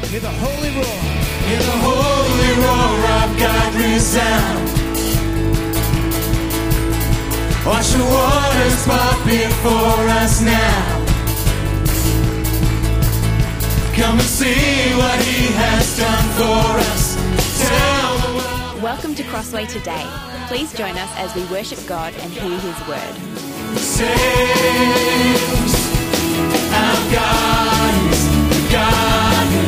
Hear the holy roar. Hear the holy roar of God resound. Watch the waters part before us now. Come and see what He has done for us. Tell the world. Welcome to Crossway Today. Please join us as we worship God and hear His word. Saves our God is the God who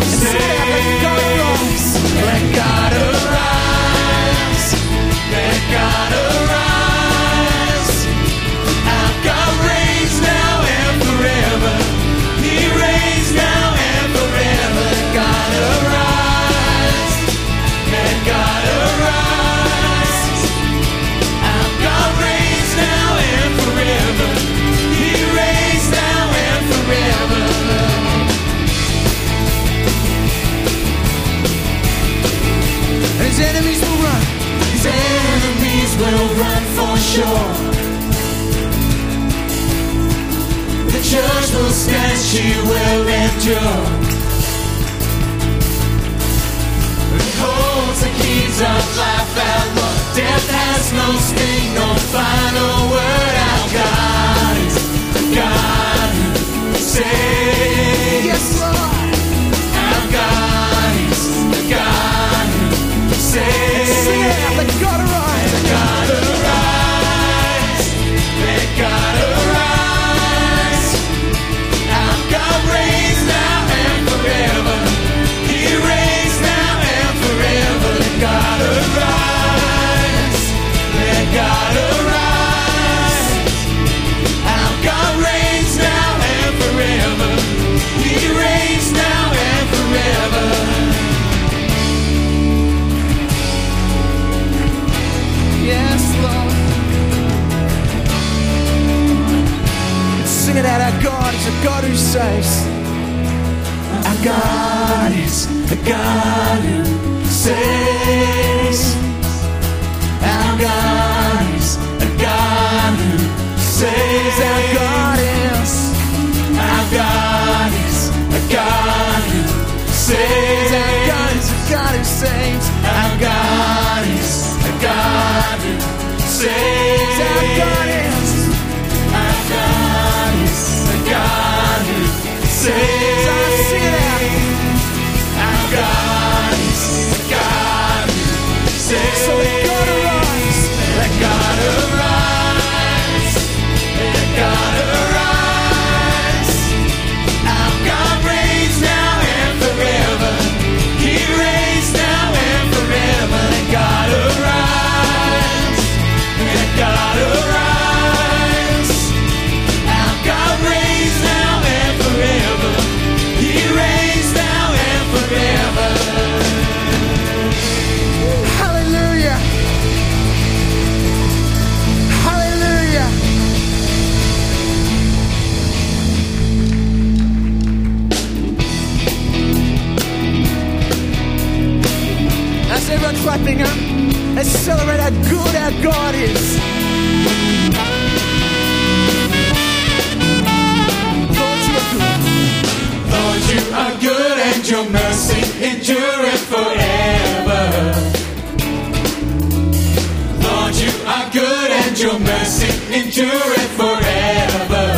saves. Let God arise. Let God arise. Our God reigns now and forever. He reigns now and forever. Let God arise. Let God arise. Our God reigns now and forever. He reigns now and forever. His enemies will run. His enemies will run for sure. The church will stand, she will endure. It holds the keys of life and Lord. Death has no sting, no final word. Our God is the God who saves. Yes, Lord. Our God is the God who saves. Sing it out. Let God arise. Let God arise. Let God arise. Our God reigns now and forever. He reigns now and forever. Let God arise. Let God arise. Our God reigns now and forever. He reigns now and forever. Yes, Lord. Sing it out. Our God is a God who saves. Our God is a God who saves. Our God is a God who saves. Our God is. Our God is a God who saves. Our God is a God who saves. Our God is a God who saves. Our God is. Our God is a God who saves. Sing it out. Our God is a God who saves. So let God arise. Let God arise. Let God arise. Our God reigns now and forever. He reigns now and forever. Let God arise. Let God arise. Our God reigns now and forever. He reigns now and forever. Hallelujah. Hallelujah. That's everyone clapping up. Let's celebrate how good our God is. Lord, you are good. Lord, you are good and your mercy endureth forever. Lord, you are good and your mercy endureth forever.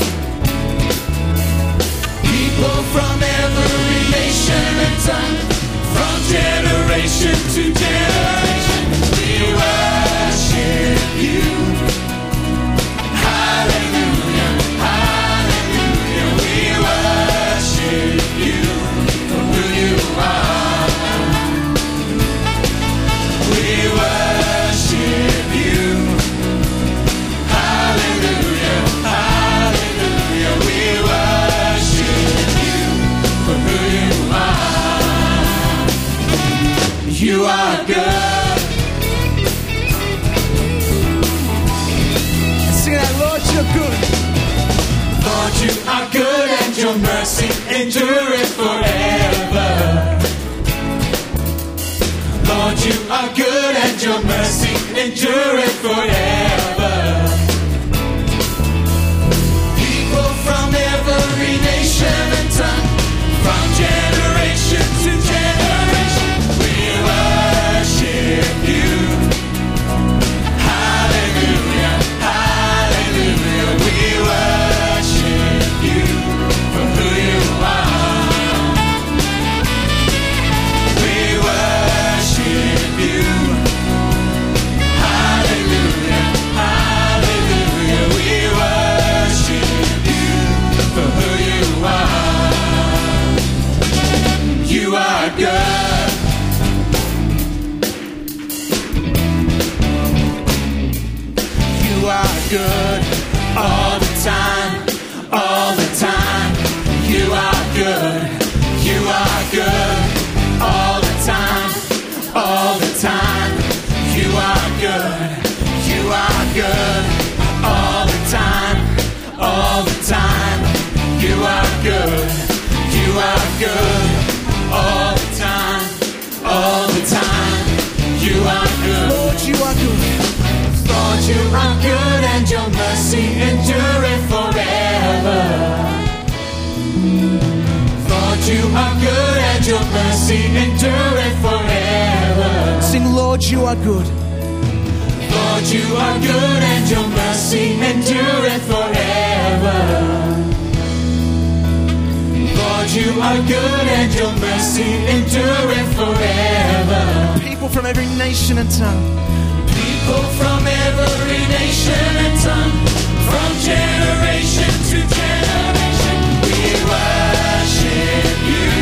People from every nation and tongue, from generation to generation, we worship you. Hallelujah, hallelujah, we worship you for who you are. We worship you. Hallelujah, hallelujah, we worship you for who you are. You are good. Sing it out, Lord, you're good. Lord, you are good and your mercy endureth forever. Lord, you are good and your mercy endureth forever. People from every nation and tongue, from generation good all the time, all the time. You are good, you are good all the time, all the time. You are good, you are good all the time, all the time. You are good, you are good all the time, all the time. You are good, Lord, you are good. Lord, you are good and your mercy endureth forever. Lord, you are good and your mercy endureth forever. Sing, Lord, you are good. Lord, you are good and your mercy endureth forever. Lord, you are good and your mercy endureth forever. People from every nation and tongue. People from every nation and tongue, from generation to generation, we worship you.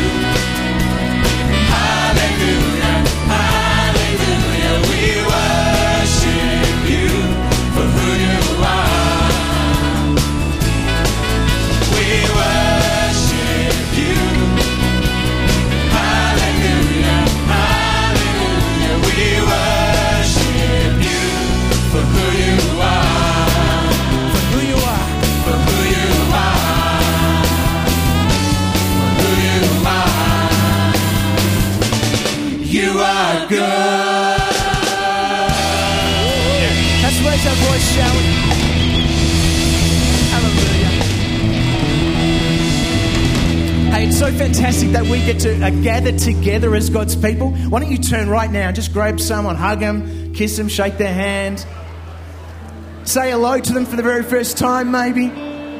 Hallelujah, hallelujah, we worship you for who you are. We worship you. Hallelujah, hallelujah, we worship you for who you are. For who you are. For who you are. For who you are. You are good. Let's raise our voice, shall we? Hallelujah. Hey, it's so fantastic that we get to gather together as God's people. Why don't you turn right now and just grab someone, hug them, kiss them, shake their hand. Say hello to them for the very first time, maybe.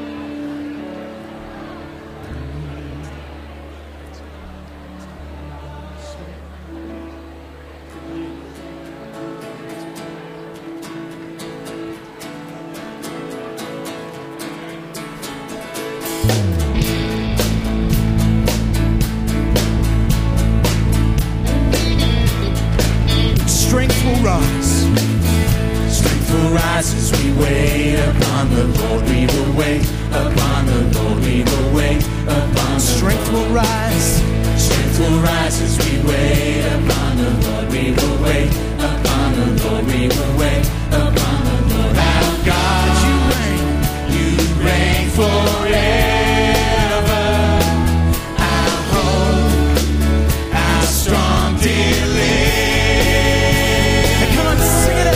Strength will rise. Strength will rise as we wait upon the Lord. We will wait upon the Lord. We will wait upon the Strength will rise. Strength will rise as we wait upon the Lord. We will wait upon the Lord. We will wait upon the Lord. Our God, You reign. you reign forever. Our hope, our strong deliverer. Come on, sing it out.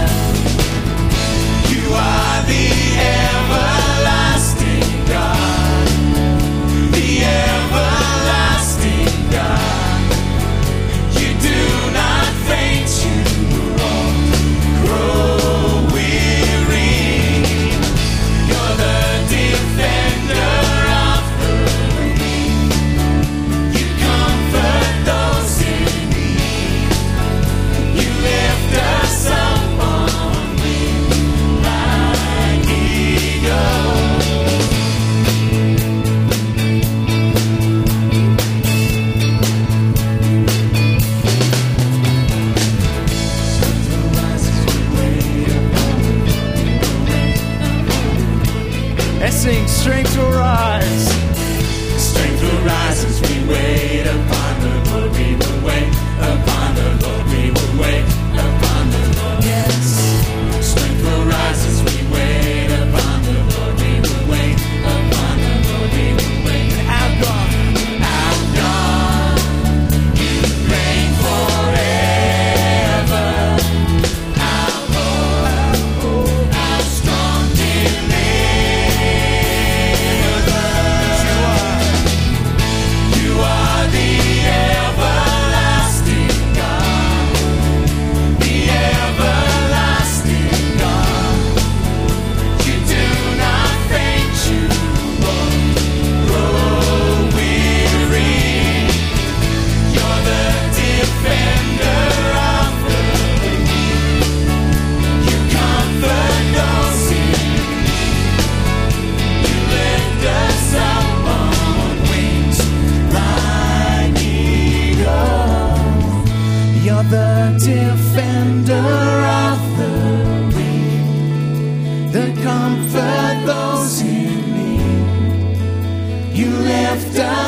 You are the everlasting God, the everlasting God. You do not faint, you won't grow weary. You're the defender of the weak. You comfort those in need. You lift us up on wings like eagles. Let's sing. Strength will rise. Strength will rise as we wait upon the Lord. We will wait upon the Lord. We will wait upon the Lord. Yes. Strength will rise as we wait upon the Lord. We will wait upon the Lord. We will wait. Our God. Our God, you reign forever. Our hope, our strong deliverer. You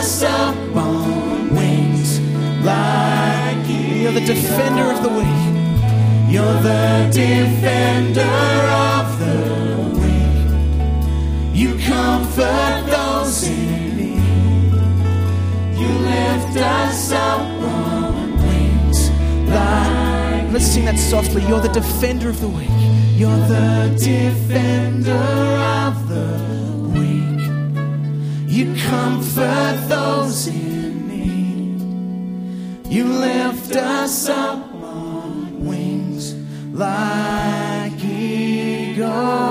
us up on wings like eagles. You're the defender of the weak. You're the defender of the weak. You comfort those in need. You lift us up on wings like Let's sing that softly. You're the defender of the weak. You're the defender of the weak. You comfort those in need. You lift us up on wings like eagles.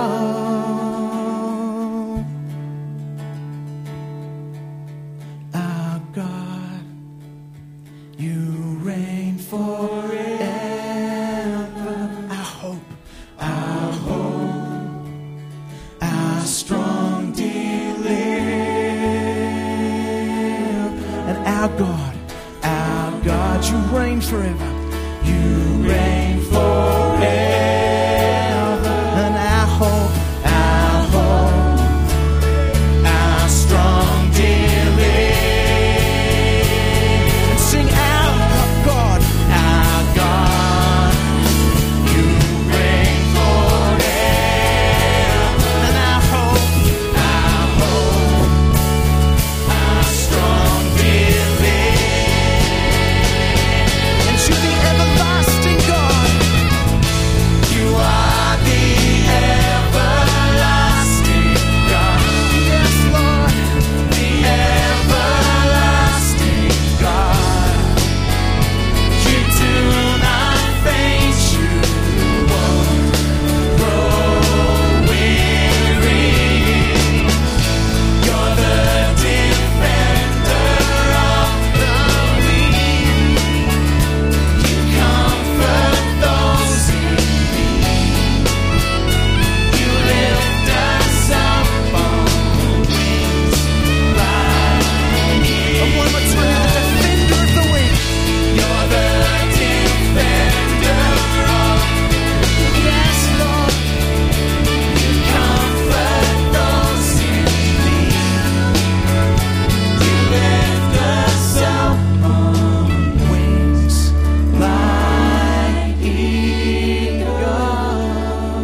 Our God, you reign forever. Our hope, our strong deliverer. And our God, you reign forever. You reign forever. And our hope, our strong deliverer. and sing our God. Our God, you reign forever. And our hope, our strong deliverer. and to the everlasting God. You are the everlasting God. Yes, Lord. The everlasting God. You do not faint, you won't grow weary. You're the defender of the weak. You comfort those in need. You lift us up on wings like eagles. And one more time, you're the defender of the weak. You're the defender of Yes, Lord. you comfort those in need. You lift us up on wings like eagles.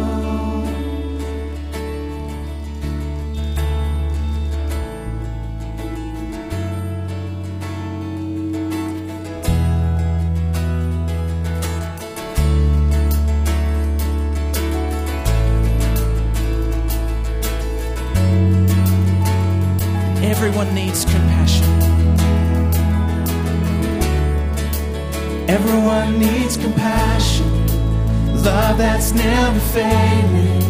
Everyone needs compassion. Everyone needs compassion, love that's never failing.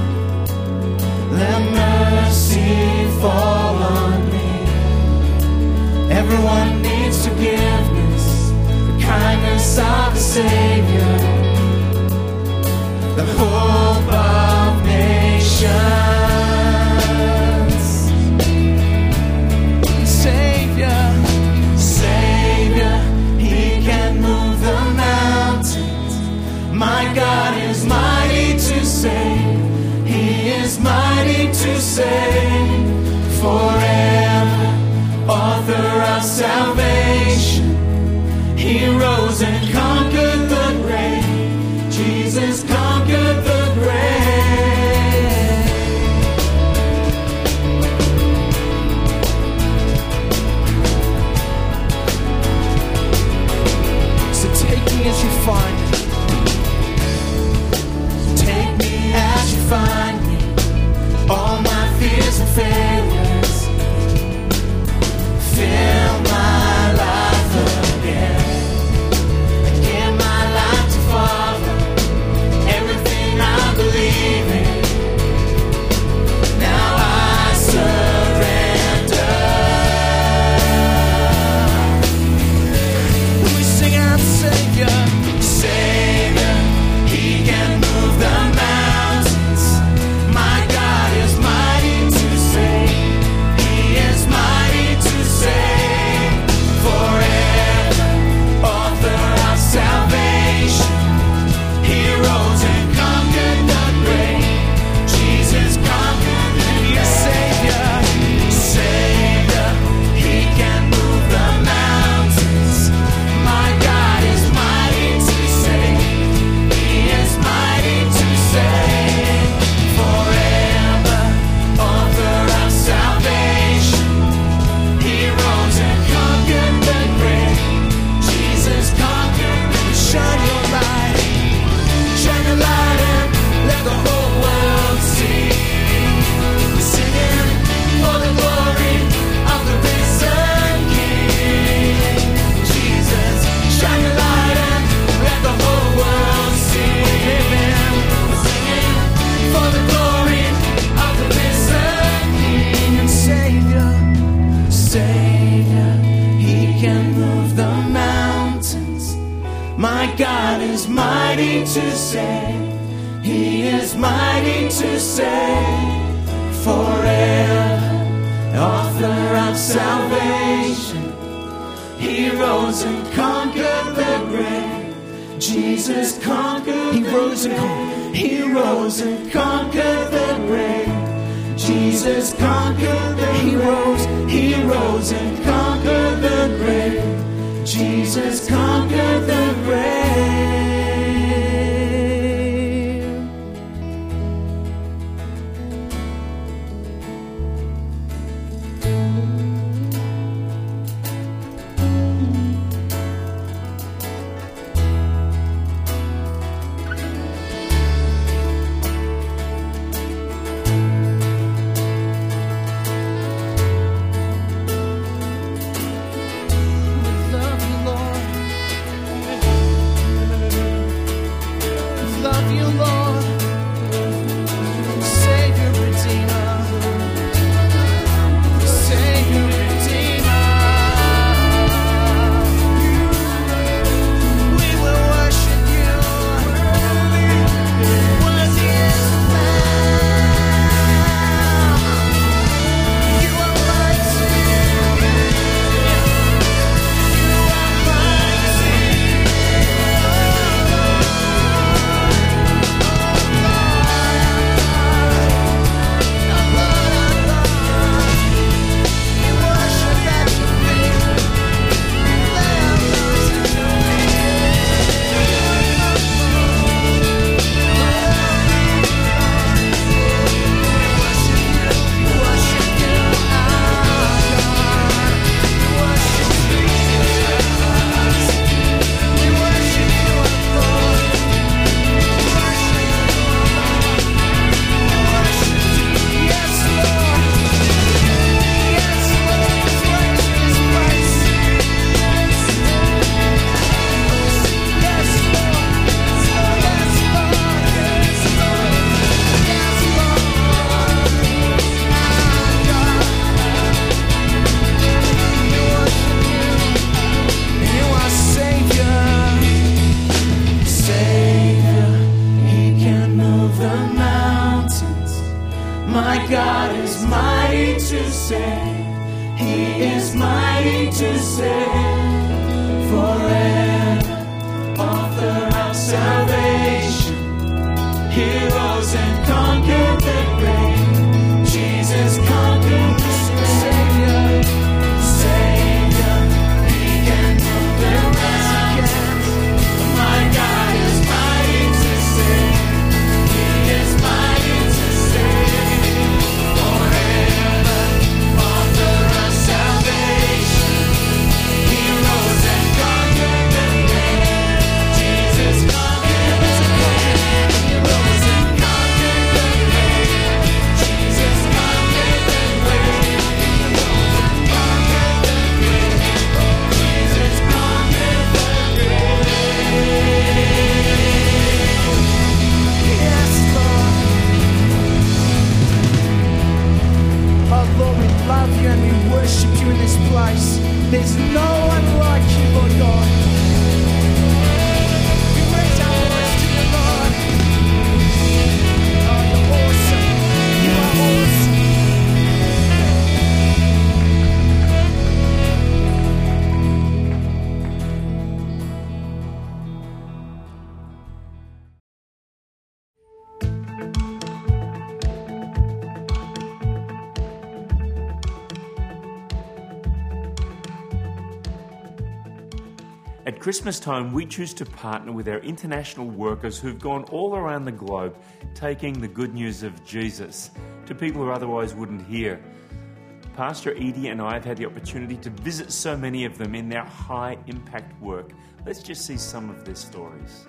Let mercy fall on me. Everyone needs forgiveness, the kindness of the Savior, the hope of nations. Savior, He can move the mountains. My God is mighty to save. He is mighty to save. Forever, author of salvation. He rose and conquered the grave. Jesus conquered the grave. So take me as you find me. Take me as you find me, all my fears and failures. Fill my life again, and give my My God is mighty to save. He is mighty to save forever. Author of salvation. He rose and conquered the grave. Jesus conquered the grave. He rose and conquered the grave. Jesus conquered the grave. He rose and conquered the grave. Jesus conquered the grave. At Christmas time, we choose to partner with our international workers who've gone all around the globe taking the good news of Jesus to people who otherwise wouldn't hear. Pastor Edie and I have had the opportunity to visit so many of them in their high-impact work. Let's just see some of their stories.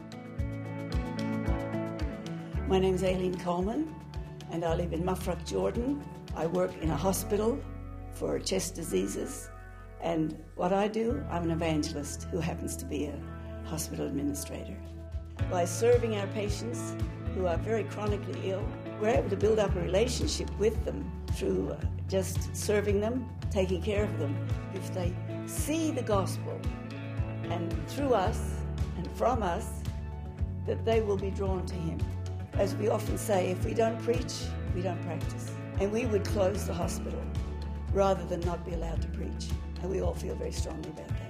My name is Aileen Coleman, and I live in Mafraq, Jordan. I work in a hospital for chest diseases. And what I do, I'm an evangelist who happens to be a hospital administrator. By serving our patients who are very chronically ill, we're able to build up a relationship with them through just serving them, taking care of them. If they see the gospel, and through us, and from us, that they will be drawn to him. As we often say, if we don't preach, we don't practice. And we would close the hospital rather than not be allowed to preach. And we all feel very strongly about that.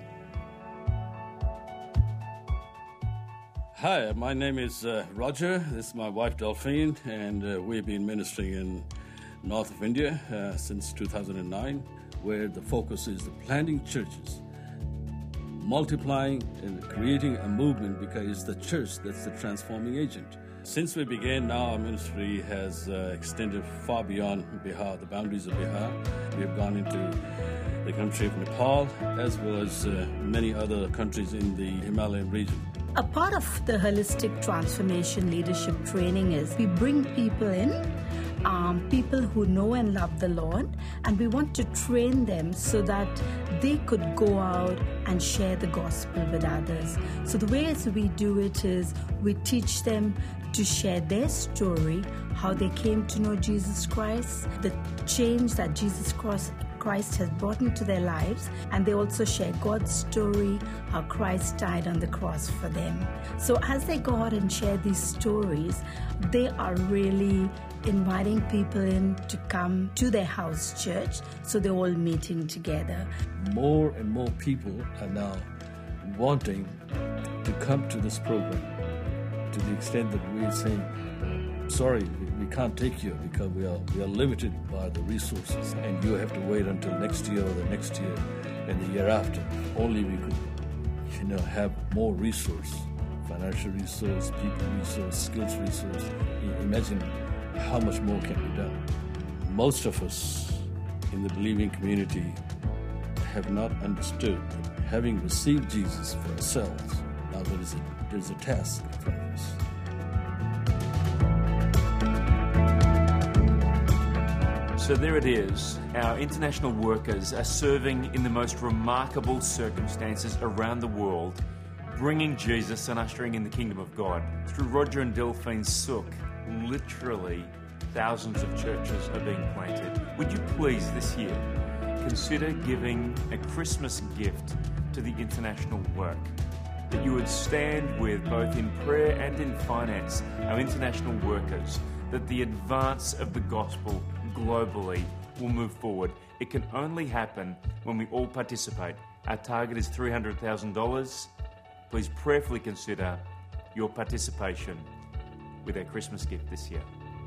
Hi, my name is Roger. This is my wife Delphine, and we've been ministering in north of India since 2009, where the focus is the planting churches, multiplying and creating a movement, because it's the church that's the transforming agent. Since we began, now our ministry has extended far beyond Bihar, the boundaries of Bihar. We have gone into the country of Nepal, as well as many other countries in the Himalayan region. A part of the holistic transformation leadership training is we bring people in, people who know and love the Lord, and we want to train them so that they could go out and share the gospel with others. So the ways we do it is we teach them to share their story, how they came to know Jesus Christ, the change that Jesus Christ has brought into their lives, and they also share God's story, how Christ died on the cross for them. So as they go out and share these stories, they are really inviting people in to come to their house church, so they're all meeting together. More and more people are now wanting to come to this program, to the extent that we're saying, sorry, we can't take you because we are limited by the resources, and you have to wait until next year or the next year and the year after. Only we could, have more resource, financial resource, people resource, skills resource. Imagine how much more can be done. Most of us in the believing community have not understood that having received Jesus for ourselves, now there's a task in front of us. So there it is. Our international workers are serving in the most remarkable circumstances around the world, bringing Jesus and ushering in the kingdom of God. Through Roger and Delphine's sook, literally thousands of churches are being planted. Would you please this year consider giving a Christmas gift to the international work? That you would stand with, both in prayer and in finance, our international workers, that the advance of the gospel globally will move forward. It can only happen when we all participate. Our target is $300,000. Please prayerfully consider your participation with our Christmas gift this year.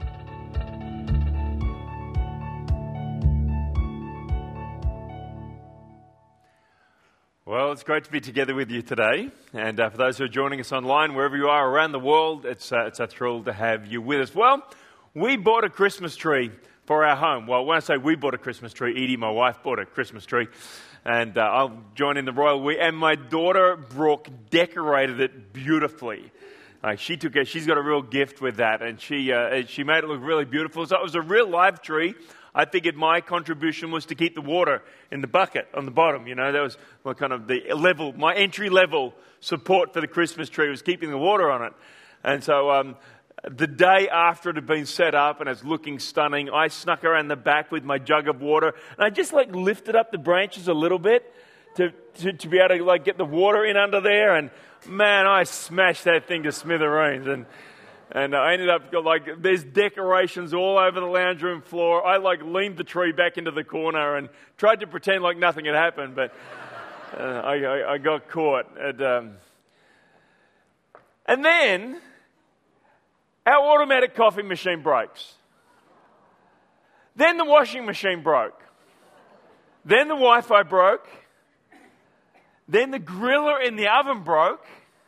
Well, it's great to be together with you today. And for those who are joining us online, wherever you are around the world, it's a thrill to have you with us. Well, we bought a Christmas tree for our home. Well, when I say we bought a Christmas tree, Edie, my wife, bought a Christmas tree. And I'll join in the royal we. And my daughter, Brooke, decorated it beautifully. She's got a real gift with that. And she made it look really beautiful. So it was a real live tree. I figured my contribution was to keep the water in the bucket on the bottom. That was kind of the level, my entry level support for the Christmas tree was keeping the water on it. And so the day after it had been set up and it's looking stunning, I snuck around the back with my jug of water and I just lifted up the branches a little bit to be able to get the water in under there. And man, I smashed that thing to smithereens. And I ended up there's decorations all over the lounge room floor. I leaned the tree back into the corner and tried to pretend like nothing had happened, but I got caught. And then our automatic coffee machine breaks. Then the washing machine broke. Then the Wi-Fi broke. Then the griller in the oven broke.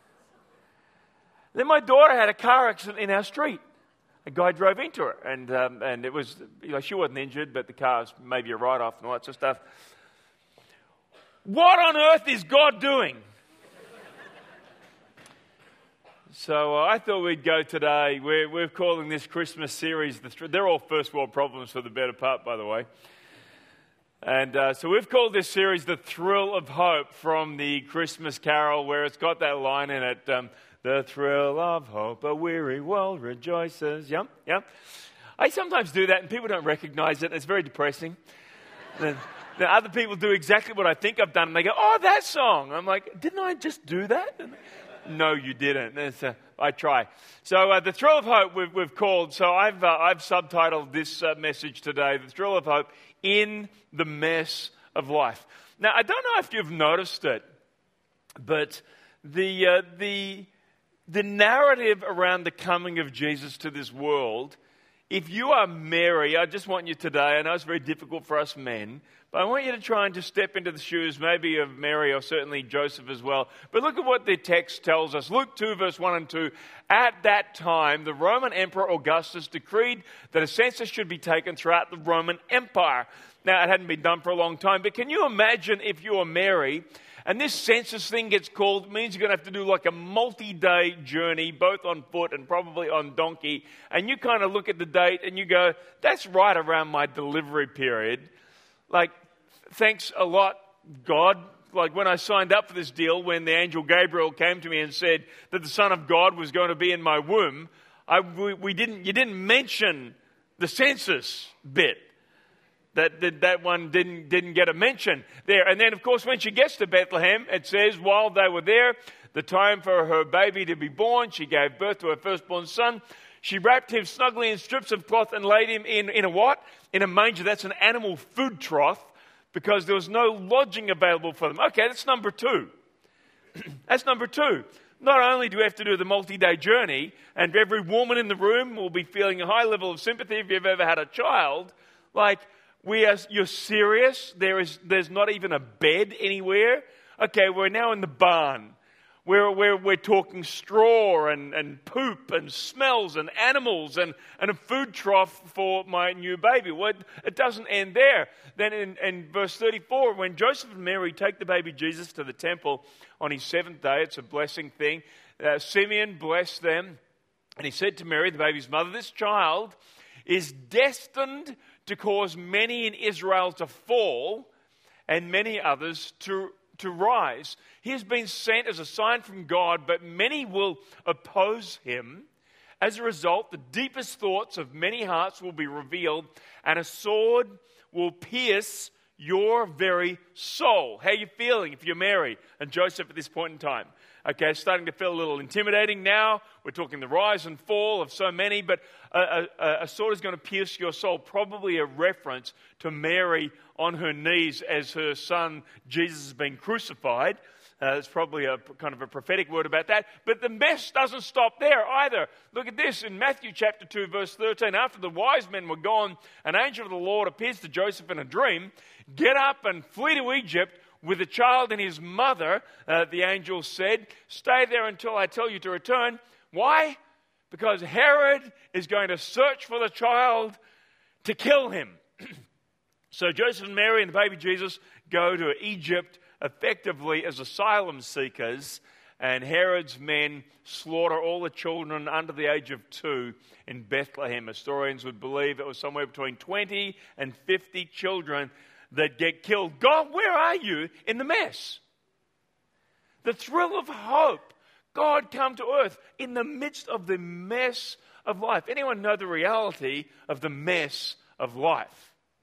Then my daughter had a car accident in our street. A guy drove into her, and it was, she wasn't injured, but the car was maybe a write-off and all that sort of stuff. What on earth is God doing? So I thought we'd go today. We're calling this Christmas series, they're all first world problems for the better part, by the way. And so we've called this series The Thrill of Hope, from the Christmas Carol, where it's got that line in it, the thrill of hope, a weary world rejoices. Yep. I sometimes do that and people don't recognize it. It's very depressing. Then other people do exactly what I think I've done and they go, oh, that song. I'm like, didn't I just do that? And No, you didn't. I try. So the thrill of hope we've called. So I've subtitled this message today, the thrill of hope in the mess of life. Now, I don't know if you've noticed it, but the narrative around the coming of Jesus to this world, if you are Mary, I just want you today, I know it's very difficult for us men, but I want you to try and just step into the shoes maybe of Mary or certainly Joseph as well. But look at what the text tells us. Luke 2 verse 1 and 2. At that time, the Roman Emperor Augustus decreed that a census should be taken throughout the Roman Empire. Now, it hadn't been done for a long time, but can you imagine if you're Mary and this census thing gets called? It means you're going to have to do like a multi-day journey, both on foot and probably on donkey. And you kind of look at the date and you go, that's right around my delivery period. Like, thanks a lot, God. Like when I signed up for this deal, when the angel Gabriel came to me and said that the Son of God was going to be in my womb, you didn't mention the census bit. That one didn't get a mention there. And then, of course, when she gets to Bethlehem, it says, while they were there, the time for her baby to be born, she gave birth to her firstborn son. She wrapped him snugly in strips of cloth and laid him in a what? In a manger. That's an animal food trough, because there was no lodging available for them. Okay, that's number two. That's number two. Not only do we have to do the multi-day journey, and every woman in the room will be feeling a high level of sympathy if you've ever had a child, like, you're serious? There's not even a bed anywhere? Okay, we're now in the barn. We're talking straw and poop and smells and animals and a food trough for my new baby. Well, it doesn't end there. Then in verse 34, when Joseph and Mary take the baby Jesus to the temple on his seventh day, it's a blessing thing, Simeon blessed them, and he said to Mary, the baby's mother, this child is destined to cause many in Israel to fall and many others to rise. He has been sent as a sign from God, but many will oppose him. As a result, the deepest thoughts of many hearts will be revealed, and a sword will pierce your very soul. How are you feeling if you're Mary and Joseph at this point in time? Okay, it's starting to feel a little intimidating now. We're talking the rise and fall of so many, but a sword is going to pierce your soul, probably a reference to Mary on her knees as her son Jesus is being crucified. It's probably a kind of a prophetic word about that. But the mess doesn't stop there either. Look at this in Matthew chapter 2, verse 13. After the wise men were gone, an angel of the Lord appears to Joseph in a dream. Get up and flee to Egypt with the child and his mother, the angel said. Stay there until I tell you to return. Why? Because Herod is going to search for the child to kill him. So Joseph and Mary and the baby Jesus go to Egypt effectively as asylum seekers, and Herod's men slaughter all the children under the age of 2 in Bethlehem. Historians would believe it was somewhere between 20 and 50 children that get killed. God, where are you in the mess? The thrill of hope. God come to earth in the midst of the mess of life. Anyone know the reality of the mess of life?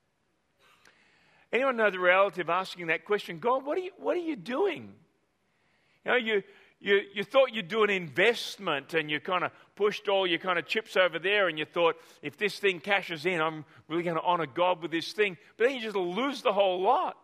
Anyone know the reality of asking that question? God, what are you doing? You know, you thought you'd do an investment and you kind of pushed all your kind of chips over there and you thought, if this thing cashes in, I'm really going to honor God with this thing. But then you just lose the whole lot.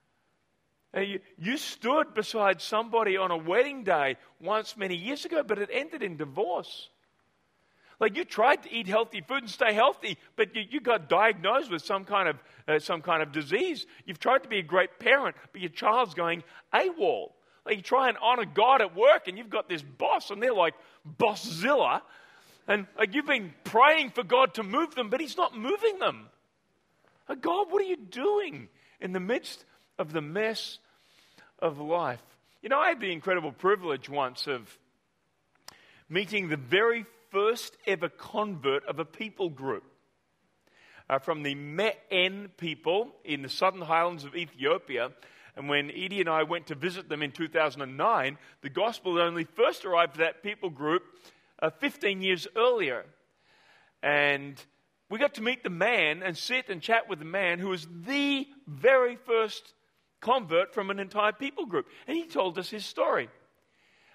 You stood beside somebody on a wedding day once many years ago, but it ended in divorce. Like you tried to eat healthy food and stay healthy, but you got diagnosed with some kind of disease. You've tried to be a great parent, but your child's going AWOL. Like you try and honor God at work, and you've got this boss, and they're like Bosszilla, and like you've been praying for God to move them, but He's not moving them. Like, God, what are you doing in the midst of the mess of life? You know, I had the incredible privilege once of meeting the very first ever convert of a people group from the Me'en people in the southern highlands of Ethiopia. And when Edie and I went to visit them in 2009, the gospel only first arrived to that people group 15 years earlier. And we got to meet the man and sit and chat with the man who was the very first convert from an entire people group. And he told us his story.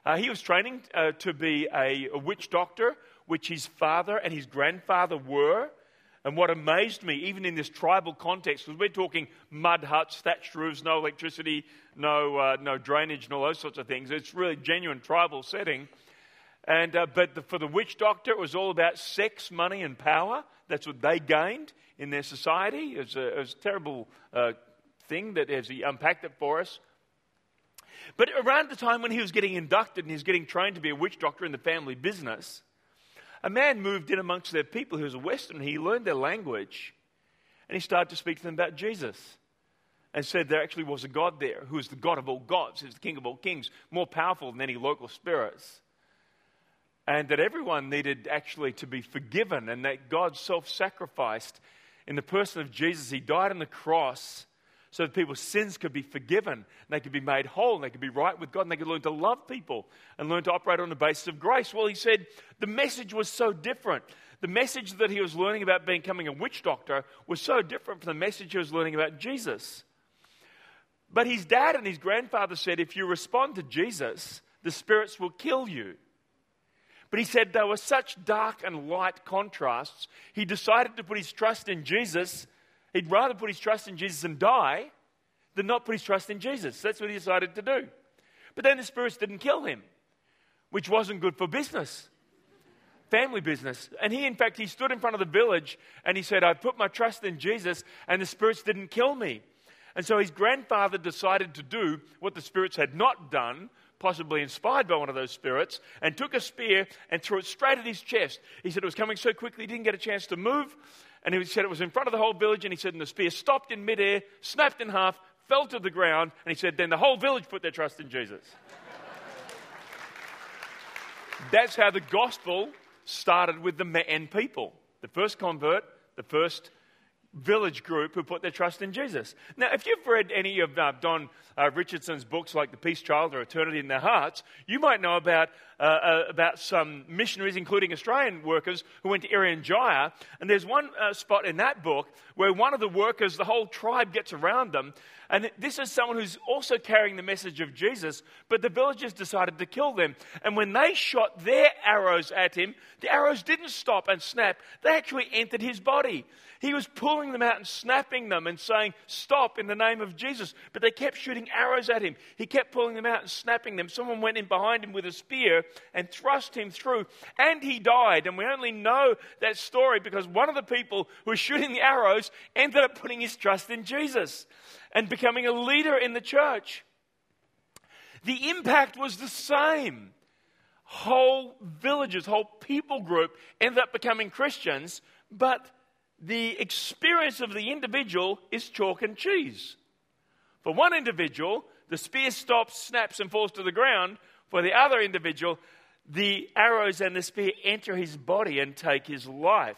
He was training to be a witch doctor, which his father and his grandfather were. And what amazed me, even in this tribal context, because we're talking mud huts, thatched roofs, no electricity, no drainage, and all those sorts of things. It's really genuine tribal setting. And but for the witch doctor, it was all about sex, money, and power. That's what they gained in their society. It was a terrible thing that, as he unpacked it for us. But around the time when he was getting inducted and he was getting trained to be a witch doctor in the family business, a man moved in amongst their people who was a Westerner. He learned their language, and he started to speak to them about Jesus, and said there actually was a God there who is the God of all gods, who is the King of all kings, more powerful than any local spirits, and that everyone needed actually to be forgiven, and that God self-sacrificed in the person of Jesus. He died on the cross so that people's sins could be forgiven, and they could be made whole, and they could be right with God, and they could learn to love people and learn to operate on the basis of grace. Well, he said the message was so different. The message that he was learning about becoming a witch doctor was so different from the message he was learning about Jesus. But his dad and his grandfather said, if you respond to Jesus, the spirits will kill you. But he said there were such dark and light contrasts, he decided to put his trust in Jesus. He'd rather put his trust in Jesus and die than not put his trust in Jesus. That's what he decided to do. But then the spirits didn't kill him, which wasn't good for business, family business. And he stood in front of the village and he said, I put my trust in Jesus and the spirits didn't kill me. And so his grandfather decided to do what the spirits had not done, possibly inspired by one of those spirits, and took a spear and threw it straight at his chest. He said it was coming so quickly he didn't get a chance to move. And he said it was in front of the whole village, and he said, and the spear stopped in midair, snapped in half, fell to the ground, and he said, then the whole village put their trust in Jesus. That's how the gospel started with the Me'en people. The first convert, the first village group who put their trust in Jesus. Now, if you've read any of Don Richardson's books like The Peace Child or Eternity in Their Hearts, you might know about some missionaries, including Australian workers, who went to Irian Jaya. And there's one spot in that book where one of the workers, the whole tribe gets around them. And this is someone who's also carrying the message of Jesus, but the villagers decided to kill them. And when they shot their arrows at him, the arrows didn't stop and snap. They actually entered his body. He was pulling them out and snapping them and saying, stop in the name of Jesus. But they kept shooting arrows at him. He kept pulling them out and snapping them. Someone went in behind him with a spear and thrust him through, and he died. And we only know that story because one of the people who was shooting the arrows ended up putting his trust in Jesus and becoming a leader in the church. The impact was the same. Whole villages, whole people group ended up becoming Christians, but the experience of the individual is chalk and cheese. For one individual, the spear stops, snaps, and falls to the ground. For the other individual, the arrows and the spear enter his body and take his life.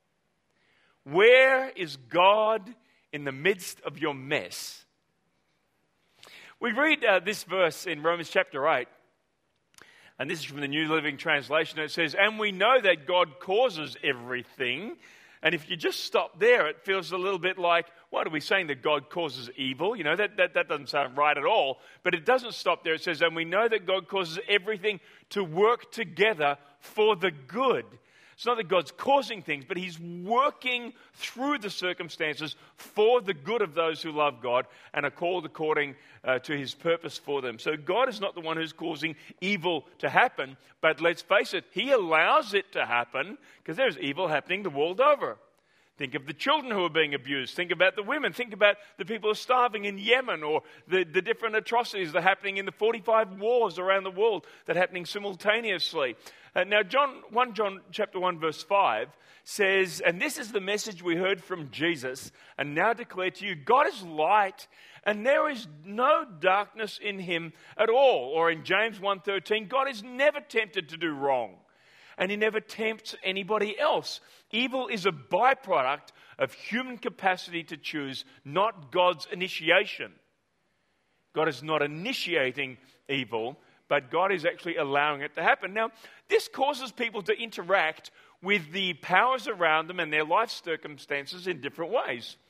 Where is God in the midst of your mess? We read this verse in Romans chapter 8, and this is from the New Living Translation. It says, and we know that God causes everything. And if you just stop there, it feels a little bit like, what are we saying, that God causes evil? You know, that doesn't sound right at all. But it doesn't stop there. It says, and we know that God causes everything to work together for the good. It's not that God's causing things, but he's working through the circumstances for the good of those who love God and are called according to his purpose for them. So God is not the one who's causing evil to happen, but let's face it, he allows it to happen because there's evil happening the world over. Think of the children who are being abused. Think about the women. Think about the people who are starving in Yemen, or the different atrocities that are happening in the 45 wars around the world that are happening simultaneously. Now, 1 John chapter 1 verse 5 says, and this is the message we heard from Jesus and now declare to you, God is light and there is no darkness in him at all. Or in James 1:13, God is never tempted to do wrong, and he never tempts anybody else. Evil is a byproduct of human capacity to choose, not God's initiation. God is not initiating evil, but God is actually allowing it to happen. Now, this causes people to interact with the powers around them and their life circumstances in different ways.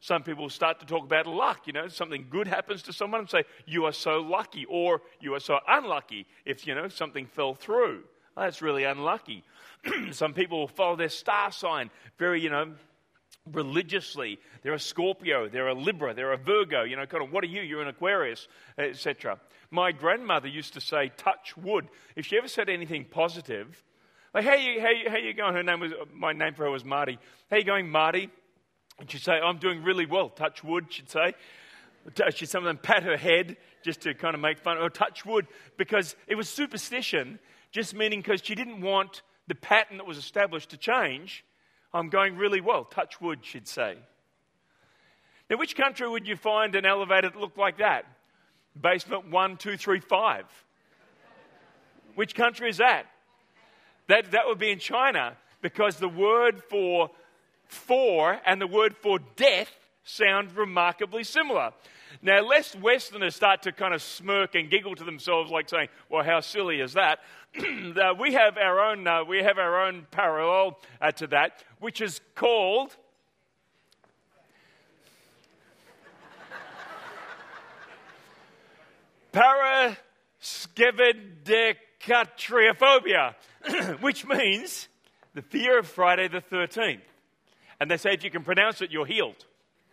Some people start to talk about luck. Something good happens to someone and say, you are so lucky, or you are so unlucky if, something fell through. Oh, that's really unlucky. Some people will follow their star sign very, religiously. They're a Scorpio, they're a Libra, they're a Virgo, kind of, what are you? You're an Aquarius, etc. My grandmother used to say, touch wood. If she ever said anything positive, like, how you going? My name for her was Marty. How you going, Marty? And she'd say, I'm doing really well, touch wood, she'd say. She'd sometimes pat her head just to kind of make fun, or touch wood, because it was superstition, just meaning because she didn't want the pattern that was established to change. I'm going really well, touch wood, she'd say. Now, which country would you find an elevator that looked like that? Basement 1, 2, 3, 5. Which country is that? That would be in China, because the word for and the word for death sound remarkably similar. Now, lest Westerners start to kind of smirk and giggle to themselves, like saying, "Well, how silly is that?" we have our own parallel to that, which is called paraskevidekatriophobia, which means the fear of Friday the 13th. And they say if you can pronounce it, you're healed.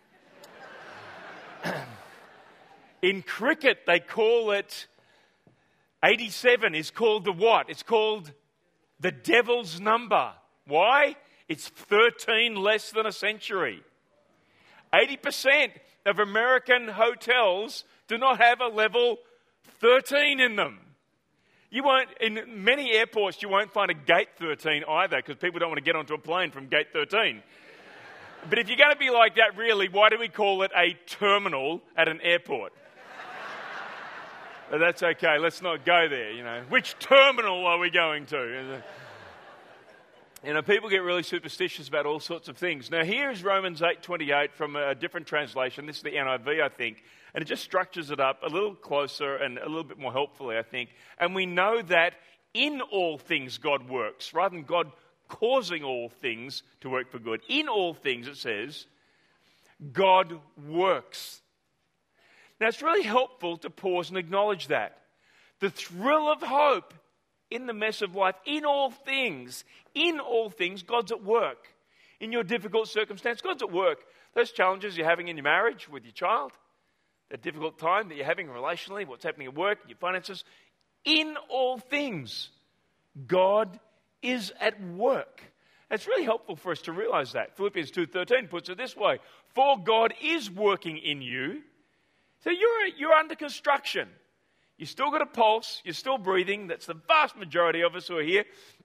In cricket, they call it 87 is called the what? It's called the devil's number. Why? It's 13 less than a century. 80% of American hotels do not have a level 13 in them. In many airports, you won't find a gate 13 either, because people don't want to get onto a plane from gate 13. But if you're going to be like that, really, why do we call it a terminal at an airport? But that's okay. Let's not go there, Which terminal are we going to? People get really superstitious about all sorts of things. Now, here's Romans 8:28 from a different translation. This is the NIV, I think. And it just structures it up a little closer and a little bit more helpfully, I think. And we know that in all things God works, rather than God causing all things to work for good. In all things, it says, God works. Now, it's really helpful to pause and acknowledge that. The thrill of hope in the mess of life, in all things, God's at work. In your difficult circumstance, God's at work. Those challenges you're having in your marriage with your child, that difficult time that you're having relationally, what's happening at work, your finances, in all things, God is at work. It's really helpful for us to realize that. Philippians 2:13 puts it this way: for God is working in you. So you're under construction. You still got a pulse. You're still breathing. That's the vast majority of us who are here.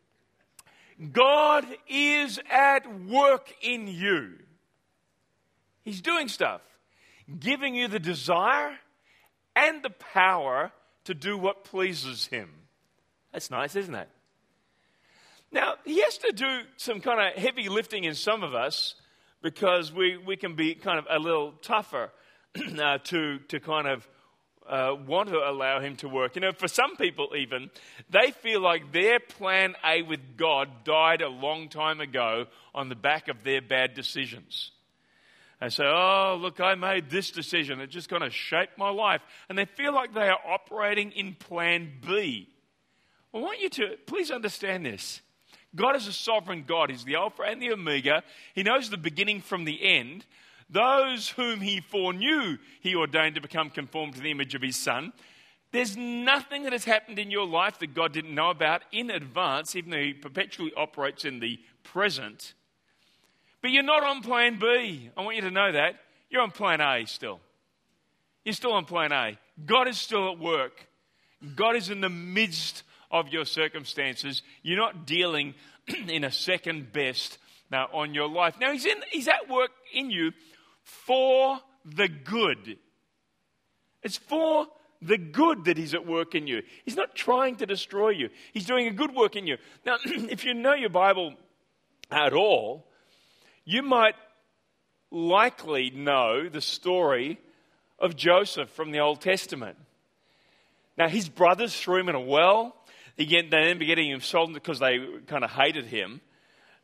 God is at work in you. He's doing stuff, giving you the desire and the power to do what pleases Him. That's nice, isn't it? Now, He has to do some kind of heavy lifting in some of us, because we can be kind of a little tougher to kind of want to allow Him to work. For some people even, they feel like their plan A with God died a long time ago on the back of their bad decisions. They say, oh, look, I made this decision. It just kind of shaped my life. And they feel like they are operating in plan B. I want you to please understand this. God is a sovereign God. He's the Alpha and the Omega. He knows the beginning from the end. Those whom He foreknew, He ordained to become conformed to the image of His Son. There's nothing that has happened in your life that God didn't know about in advance, even though He perpetually operates in the present. But you're not on plan B. I want you to know that. You're on plan A still. You're still on plan A. God is still at work. God is in the midst of your circumstances. You're not dealing in a second best on your life. Now, He's at work in you for the good. It's for the good that He's at work in you. He's not trying to destroy you. He's doing a good work in you. Now, if you know your Bible at all, you might likely know the story of Joseph from the Old Testament. Now, his brothers threw him in a well. They ended up getting him sold because they kind of hated him.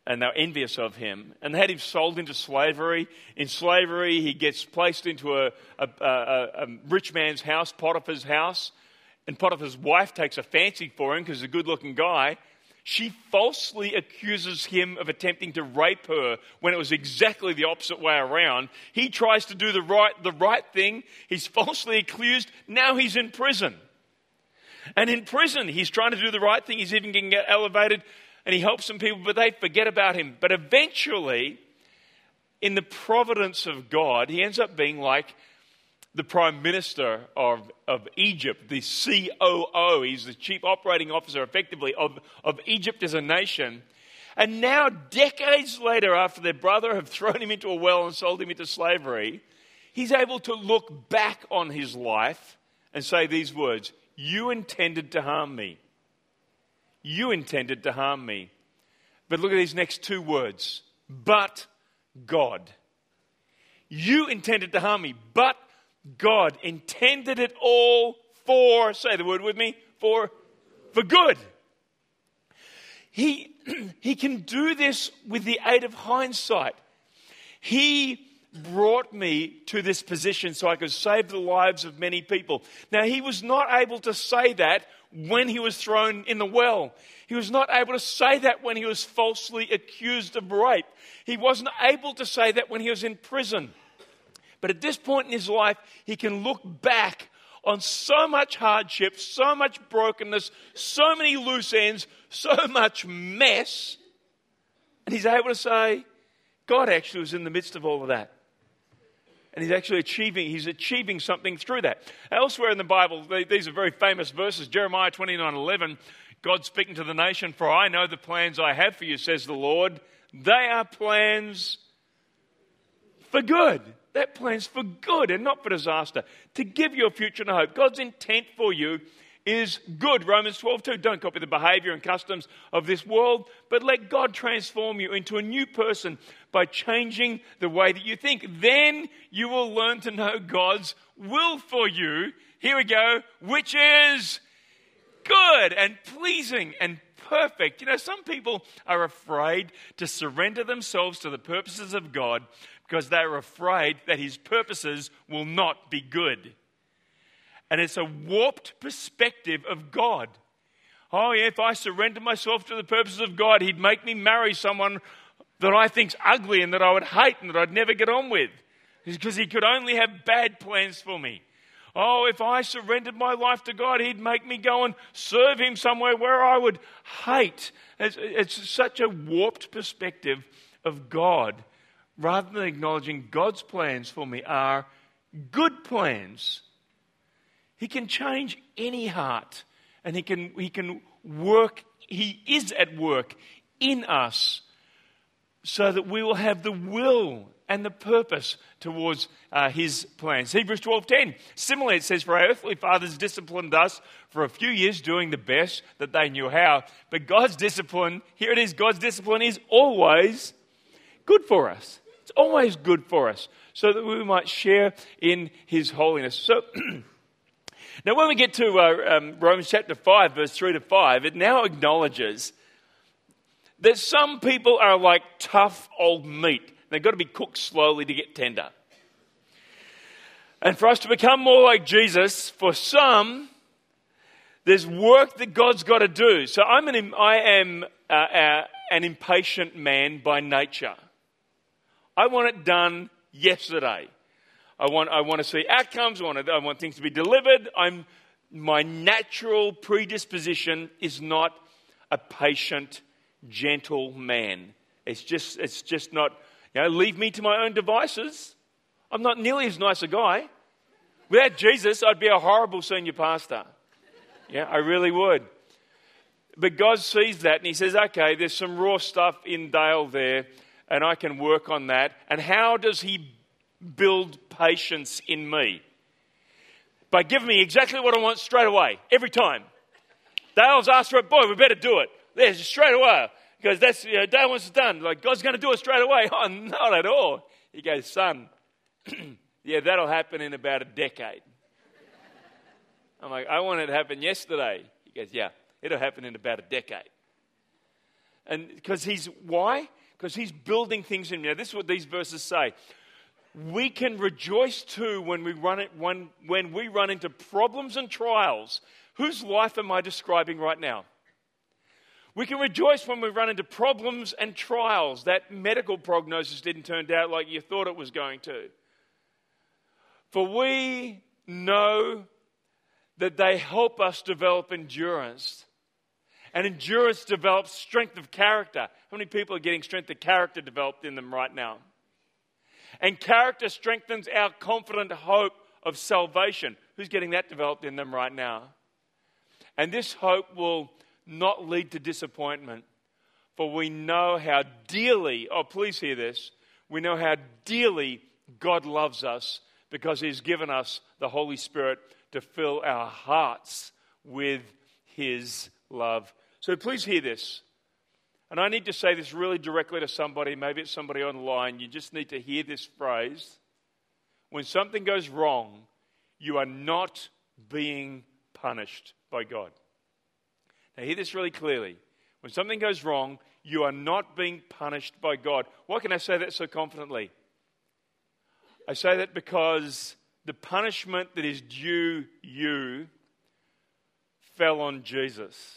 and they're envious of him, and they had him sold into slavery. In slavery, he gets placed into a rich man's house, Potiphar's house, and Potiphar's wife takes a fancy for him because he's a good-looking guy. She falsely accuses him of attempting to rape her when it was exactly the opposite way around. He tries to do the right thing. He's falsely accused. Now he's in prison. And in prison, he's trying to do the right thing. He's even getting elevated, and he helps some people, but they forget about him. But eventually, in the providence of God, he ends up being like the Prime Minister of Egypt, the COO. He's the Chief Operating Officer, effectively, of Egypt as a nation. And now, decades later, after their brother have thrown him into a well and sold him into slavery, he's able to look back on his life and say these words, "You intended to harm me. You intended to harm me." But look at these next two words. But God. You intended to harm me, but God intended it all for, say the word with me, for good. He can do this with the aid of hindsight. He brought me to this position so I could save the lives of many people. Now, he was not able to say that when he was thrown in the well. He was not able to say that when he was falsely accused of rape. He wasn't able to say that when he was in prison. But at this point in his life, he can look back on so much hardship, so much brokenness, so many loose ends, so much mess. And he's able to say, God actually was in the midst of all of that. And he's actually achieving something through that. Elsewhere in the Bible, these are very famous verses. Jeremiah 29:11, God speaking to the nation, "For I know the plans I have for you, says the Lord. They are plans for good." They're plans for good and not for disaster, to give you a future and a hope. God's intent for you is good. Romans 12:2, don't copy the behavior and customs of this world, but let God transform you into a new person by changing the way that you think. Then you will learn to know God's will for you. Here we go, which is good and pleasing and perfect. You know, some people are afraid to surrender themselves to the purposes of God because they're afraid that his purposes will not be good. And it's a warped perspective of God. Oh, yeah, if I surrender myself to the purposes of God, he'd make me marry someone that I think's ugly and that I would hate and that I'd never get on with. Because he could only have bad plans for me. Oh, if I surrendered my life to God, he'd make me go and serve him somewhere where I would hate. It's such a warped perspective of God, rather than acknowledging God's plans for me are good plans. He can change any heart, and he can work, he is at work in us so that we will have the will and the purpose towards his plans. Hebrews 12:10. Similarly, it says, "For our earthly fathers disciplined us for a few years doing the best that they knew how." But God's discipline, here it is, God's discipline is always good for us. It's always good for us so that we might share in his holiness. So, now when we get to Romans chapter 5, verse 3 to 5, it now acknowledges that some people are like tough old meat. They've got to be cooked slowly to get tender. And for us to become more like Jesus, for some, there's work that God's got to do. So I am an impatient man by nature. I want it done yesterday. I want to see outcomes. I want things to be delivered. My natural predisposition is not a patient, gentle man. It's just not. Leave me to my own devices. I'm not nearly as nice a guy. Without Jesus, I'd be a horrible senior pastor. Yeah, I really would. But God sees that and he says, okay, there's some raw stuff in Dale there and I can work on that. And how does he build patience in me? By giving me exactly what I want straight away, every time. Dale's asked for it, boy, we better do it. There's straight away. Because that's, Dale wants it done. Like, God's going to do it straight away. Oh, not at all. He goes, son, yeah, that'll happen in about a decade. I'm like, I want it to happen yesterday. He goes, yeah, it'll happen in about a decade. And because why? Because he's building things in me. Now, this is what these verses say. We can rejoice too when we run into problems and trials. Whose life am I describing right now? We can rejoice when we run into problems and trials. That medical prognosis didn't turn out like you thought it was going to. For we know that they help us develop endurance. And endurance develops strength of character. How many people are getting strength of character developed in them right now? And character strengthens our confident hope of salvation. Who's getting that developed in them right now? And this hope will not lead to disappointment, for we know how dearly, oh please hear this, we know how dearly God loves us because He's given us the Holy Spirit to fill our hearts with His love. So please hear this. And I need to say this really directly to somebody. Maybe it's somebody online. You just need to hear this phrase. When something goes wrong, you are not being punished by God. Now hear this really clearly. When something goes wrong, you are not being punished by God. Why can I say that so confidently? I say that because the punishment that is due you fell on Jesus.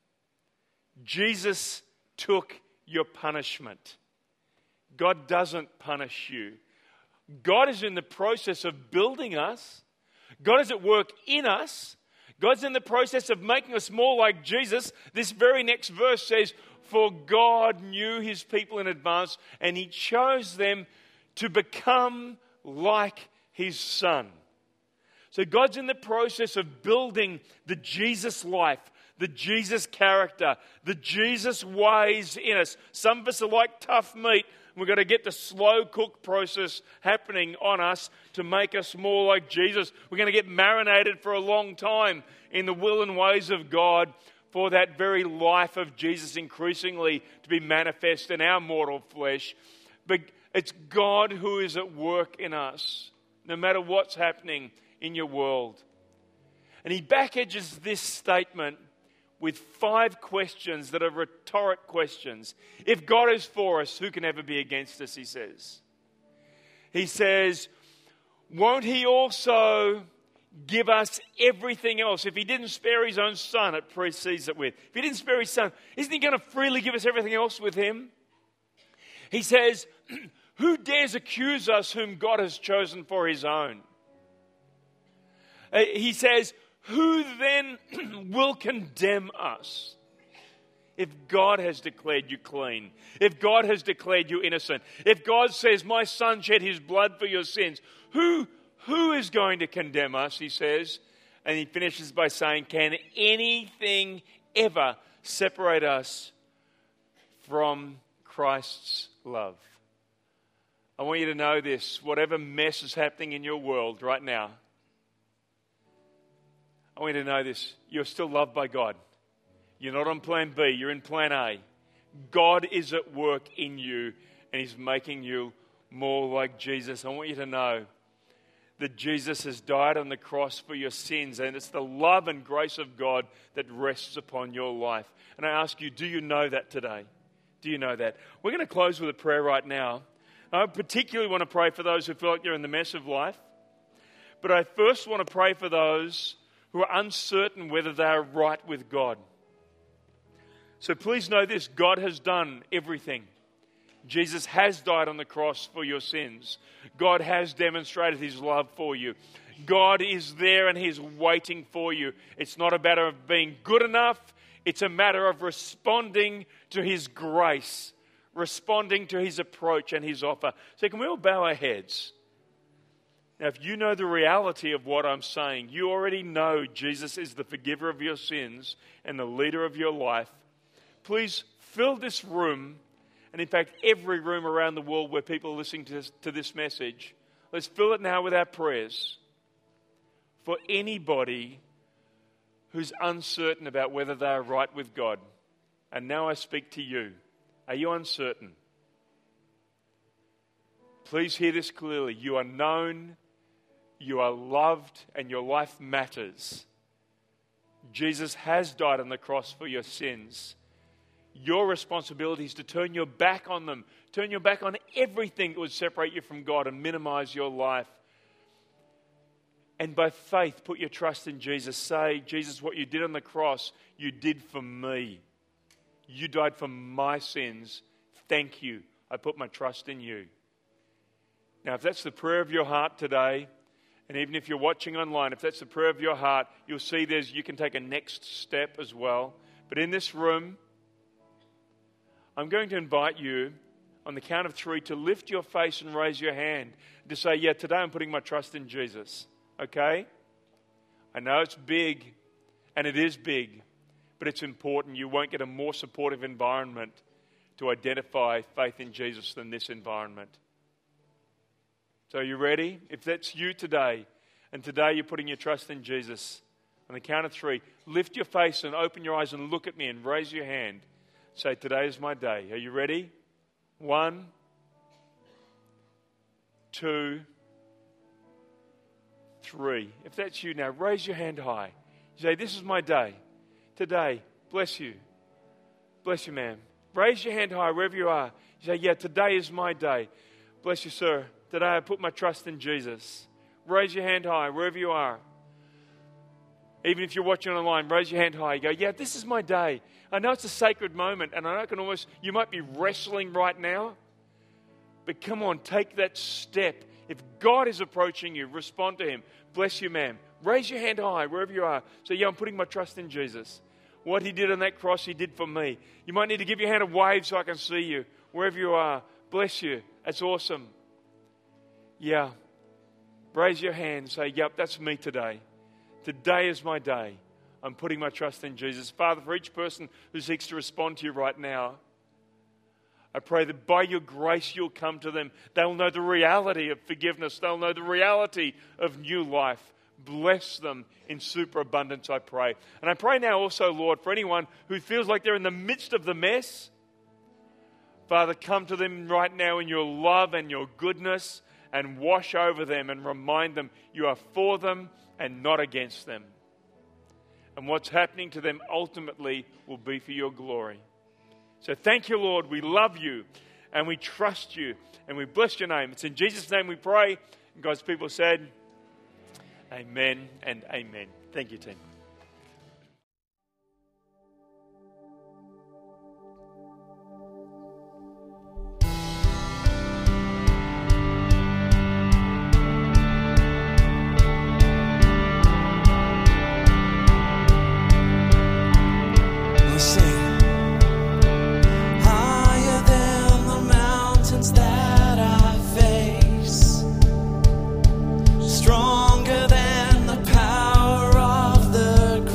Jesus took your punishment. God doesn't punish you. God is in the process of building us. God is at work in us. God's in the process of making us more like Jesus. This very next verse says, for God knew His people in advance and He chose them to become like His Son. So God's in the process of building the Jesus life, the Jesus character, the Jesus ways in us. Some of us are like tough meat. We've got to get the slow cook process happening on us to make us more like Jesus. We're going to get marinated for a long time in the will and ways of God for that very life of Jesus increasingly to be manifest in our mortal flesh. But it's God who is at work in us, no matter what's happening in your world. And he packages this statement with 5 questions that are rhetoric questions. If God is for us, who can ever be against us, he says. He says, won't He also give us everything else? If He didn't spare His own Son, it precedes it with. If He didn't spare His Son, isn't He going to freely give us everything else with Him? He says, who dares accuse us whom God has chosen for His own? He says, who then will condemn us? If God has declared you clean, if God has declared you innocent, if God says, my Son shed His blood for your sins, who is going to condemn us, he says? And he finishes by saying, can anything ever separate us from Christ's love? I want you to know this, whatever mess is happening in your world right now, I want you to know this. You're still loved by God. You're not on plan B. You're in plan A. God is at work in you and He's making you more like Jesus. I want you to know that Jesus has died on the cross for your sins, and it's the love and grace of God that rests upon your life. And I ask you, do you know that today? Do you know that? We're going to close with a prayer right now. I particularly want to pray for those who feel like they're in the mess of life. But I first want to pray for those who are uncertain whether they are right with God. So please know this, God has done everything. Jesus has died on the cross for your sins. God has demonstrated His love for you. God is there and He's waiting for you. It's not a matter of being good enough. It's a matter of responding to His grace, responding to His approach and His offer. So can we all bow our heads? Now, if you know the reality of what I'm saying, you already know Jesus is the forgiver of your sins and the leader of your life. Please fill this room, and in fact, every room around the world where people are listening to this message, let's fill it now with our prayers for anybody who's uncertain about whether they are right with God. And now I speak to you. Are you uncertain? Please hear this clearly. You are known, you are loved, and your life matters. Jesus has died on the cross for your sins. Your responsibility is to turn your back on them. Turn your back on everything that would separate you from God and minimize your life. And by faith, put your trust in Jesus. Say, Jesus, what you did on the cross, you did for me. You died for my sins. Thank you. I put my trust in you. Now, if that's the prayer of your heart today, and even if you're watching online, if that's the prayer of your heart, you'll see you can take a next step as well. But in this room, I'm going to invite you on the count of 3 to lift your face and raise your hand to say, yeah, today I'm putting my trust in Jesus. Okay? I know it's big, and it is big, but it's important. You won't get a more supportive environment to identify faith in Jesus than this environment. So are you ready? If that's you today, and today you're putting your trust in Jesus, on the count of 3, lift your face and open your eyes and look at me and raise your hand. Say, today is my day. Are you ready? 1, 2, 3. If that's you now, raise your hand high. You say, this is my day. Today, bless you. Bless you, ma'am. Raise your hand high wherever you are. You say, yeah, today is my day. Bless you, sir. Today I put my trust in Jesus. Raise your hand high wherever you are. Even if you're watching online, raise your hand high. You go, yeah, this is my day. I know it's a sacred moment, and I know you might be wrestling right now, but come on, take that step. If God is approaching you, respond to Him. Bless you, ma'am. Raise your hand high wherever you are. Say, yeah, I'm putting my trust in Jesus. What He did on that cross, He did for me. You might need to give your hand a wave so I can see you, wherever you are. Bless you. That's awesome. Yeah. Raise your hand and say, yep, that's me today. Today is my day. I'm putting my trust in Jesus. Father, for each person who seeks to respond to you right now, I pray that by your grace you'll come to them. They'll know the reality of forgiveness. They'll know the reality of new life. Bless them in superabundance, I pray. And I pray now also, Lord, for anyone who feels like they're in the midst of the mess, Father, come to them right now in your love and your goodness and wash over them and remind them you are for them and not against them. And what's happening to them ultimately will be for your glory. So thank you, Lord. We love you and we trust you and we bless your name. It's in Jesus' name we pray. And God's people said, amen and amen. Thank you, team. Stronger than the power of the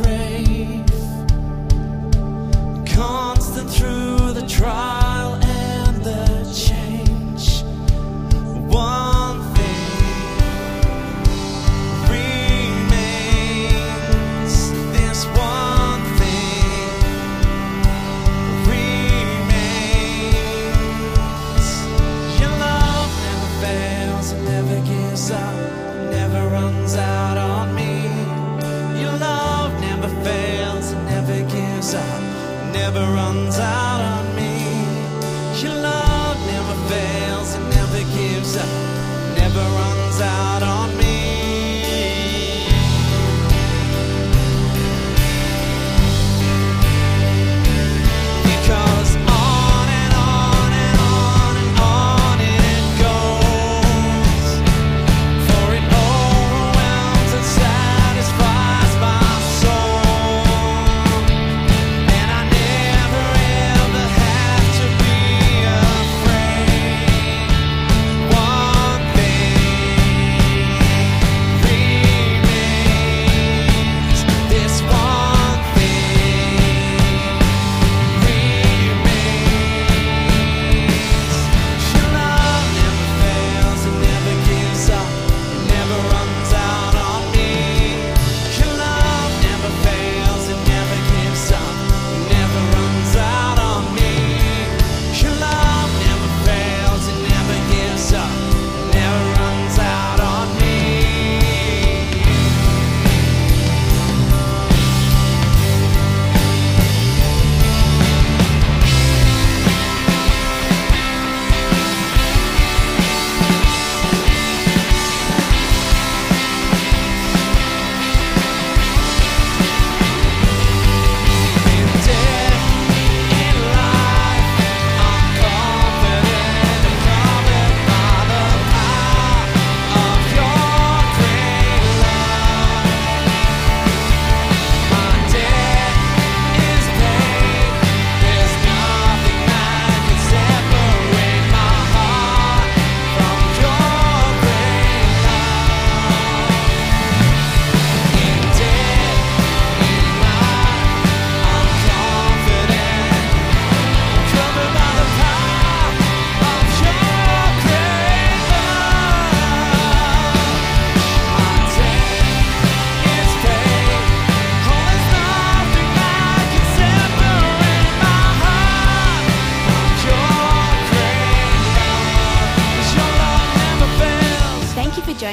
never runs out on me. Your love never fails, it never gives up, never runs out on me. Because on and on and on and on it goes, for it overwhelms and satisfies my soul. And I never ever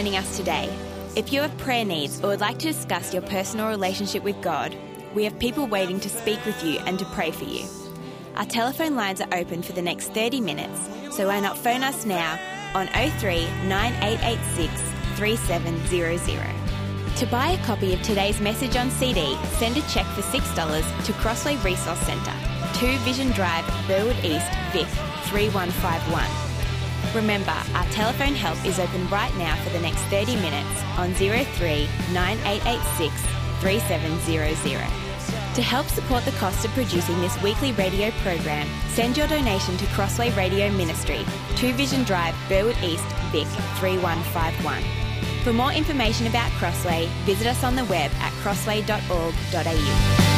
joining us today. If you have prayer needs or would like to discuss your personal relationship with God, we have people waiting to speak with you and to pray for you. Our telephone lines are open for the next 30 minutes, so why not phone us now on 03 9886 3700. To buy a copy of today's message on CD, send a cheque for $6 to Crossway Resource Centre, 2 Vision Drive, Burwood East, Vic 3151. Remember, our telephone help is open right now for the next 30 minutes on 03 9886 3700. To help support the cost of producing this weekly radio program, send your donation to Crossway Radio Ministry, 2 Vision Drive, Burwood East, Vic 3151. For more information about Crossway, visit us on the web at crossway.org.au.